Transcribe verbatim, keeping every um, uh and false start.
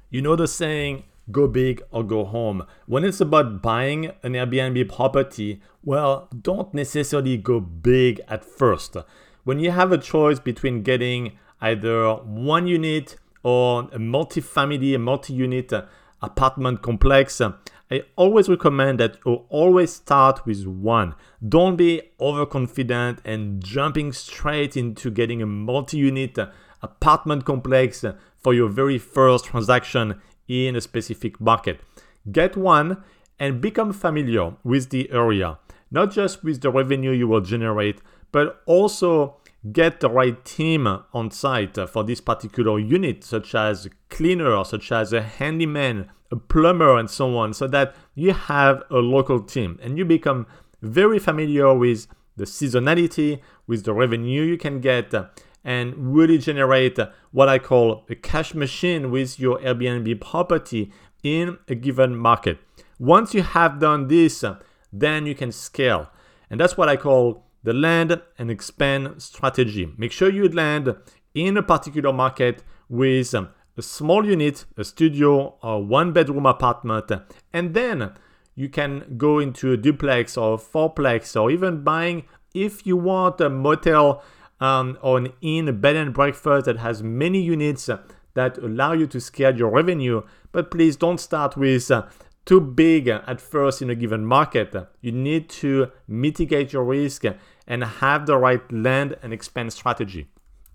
You know the saying, go big or go home. When it's about buying an Airbnb property, well, don't necessarily go big at first. When you have a choice between getting either one unit or a multi-family, a multi-unit apartment complex, I always recommend that you always start with one. Don't be overconfident and jumping straight into getting a multi-unit apartment complex for your very first transaction in a specific market. Get one and become familiar with the area, not just with the revenue you will generate, but also get the right team on site for this particular unit, such as a cleaner, such as a handyman, a plumber, and so on, so that you have a local team and you become very familiar with the seasonality, with the revenue you can get, and really generate what I call a cash machine with your Airbnb property in a given market. Once you have done this, then you can scale. And that's what I call the land and expand strategy. Make sure you land in a particular market with a small unit, a studio or one bedroom apartment, and then you can go into a duplex or fourplex, or even buying, if you want, a motel um, or an inn, a bed and breakfast that has many units that allow you to scale your revenue. But please don't start with uh, too big at first in a given market. You need to mitigate your risk and have the right land and expand strategy.